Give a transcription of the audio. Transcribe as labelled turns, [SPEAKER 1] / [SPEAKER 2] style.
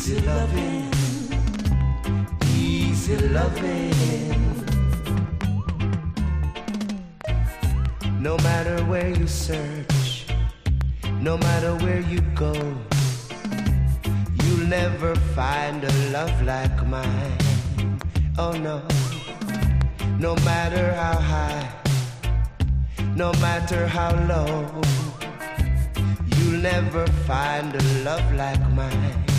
[SPEAKER 1] Easy loving, easy loving. No matter where you search, no matter where you go, you'll never find a love like mine. Oh no. No matter how high, no matter how low, you'll never find a love like mine.